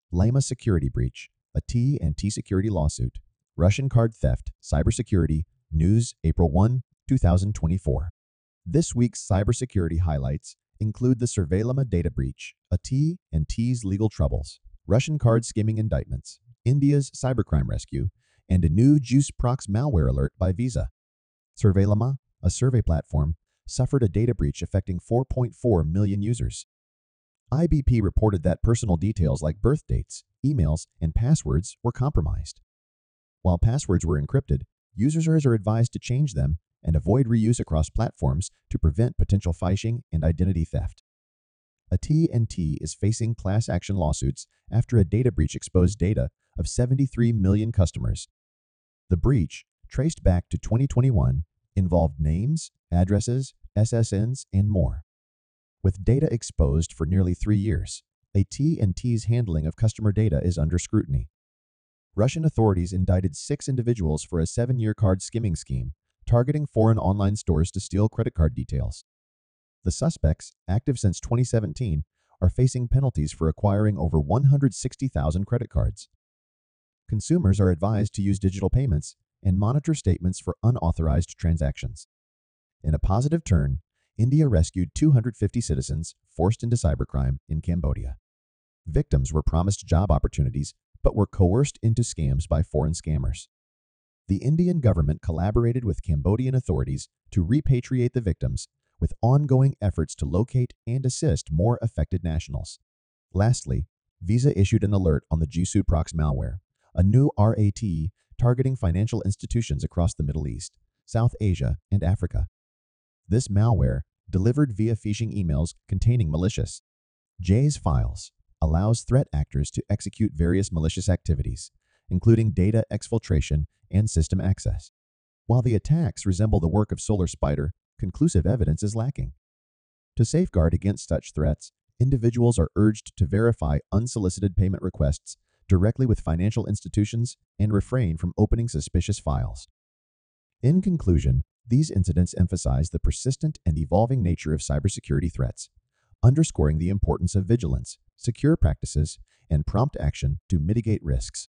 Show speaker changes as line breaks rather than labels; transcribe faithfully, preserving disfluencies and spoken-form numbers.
Lama security breach, a T and T security lawsuit. Russian card theft, cybersecurity, news, April first, two thousand twenty-four. This week's cybersecurity highlights include the Surveillama data breach, a T and T's legal troubles, Russian card skimming indictments, India's cybercrime rescue, and a new JuiceProx malware alert by Visa. Surveillama, a survey platform, suffered a data breach affecting four point four million users. I B P reported that personal details like birth dates, emails, and passwords were compromised. While passwords were encrypted, users are advised to change them and avoid reuse across platforms to prevent potential phishing and identity theft. A T and T is facing class action lawsuits after a data breach exposed data of seventy-three million customers. The breach, traced back to twenty twenty-one, involved names, addresses, S S Ns, and more. With data exposed for nearly three years, A T and T's handling of customer data is under scrutiny. Russian authorities indicted six individuals for a seven-year card skimming scheme, targeting foreign online stores to steal credit card details. The suspects, active since twenty seventeen, are facing penalties for acquiring over one hundred sixty thousand credit cards. Consumers are advised to use digital payments and monitor statements for unauthorized transactions. In a positive turn, India rescued two hundred fifty citizens forced into cybercrime in Cambodia. Victims were promised job opportunities but were coerced into scams by foreign scammers. The Indian government collaborated with Cambodian authorities to repatriate the victims, with ongoing efforts to locate and assist more affected nationals. Lastly, Visa issued an alert on the JuiceProx malware, a new R A T targeting financial institutions across the Middle East, South Asia, and Africa. This malware, delivered via phishing emails containing malicious J A S files, allows threat actors to execute various malicious activities, including data exfiltration and system access. While the attacks resemble the work of Solar Spider, conclusive evidence is lacking. To safeguard against such threats, individuals are urged to verify unsolicited payment requests directly with financial institutions and refrain from opening suspicious files. In conclusion, these incidents emphasize the persistent and evolving nature of cybersecurity threats, underscoring the importance of vigilance, secure practices, and prompt action to mitigate risks.